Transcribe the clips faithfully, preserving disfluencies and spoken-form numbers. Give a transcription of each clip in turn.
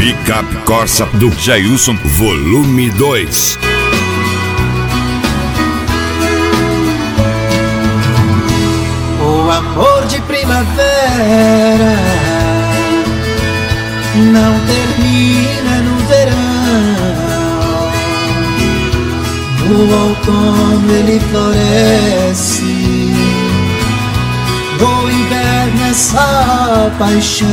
Picape Corsa do Jailson, volume dois. O amor de primavera não termina no verão. No outono ele floresce, no inverno é só paixão.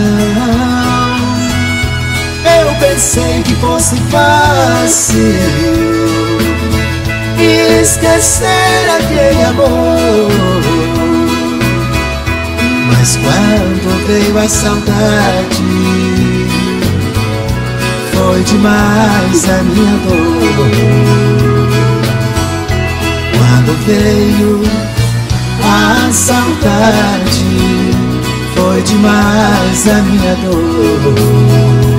Eu pensei que fosse fácil esquecer aquele amor, mas quando veio a saudade, foi demais a minha dor. Quando veio a saudade, foi demais a minha dor.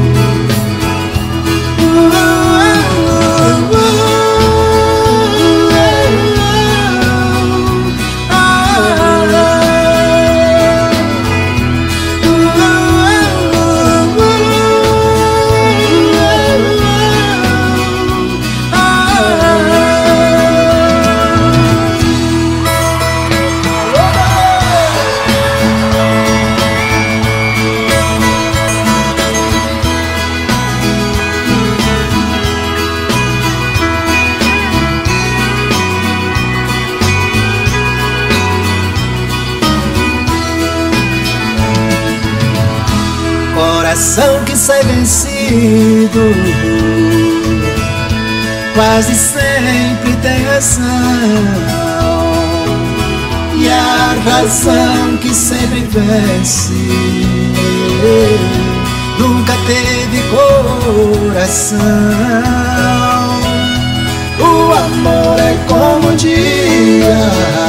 Coração que sai vencido quase sempre tem razão, e a razão que sempre vence nunca teve coração. O amor é como o dia,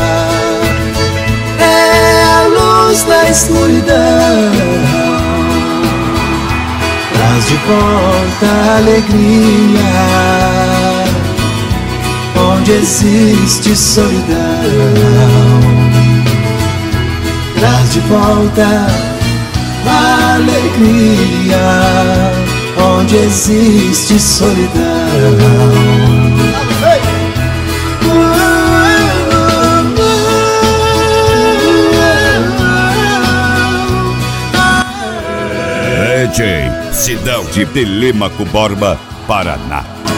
é a luz da escuridão, traz de volta a alegria onde existe solidão. Traz de volta a alegria onde existe solidão. D J Sidão de Telêmaco Borba, Paraná.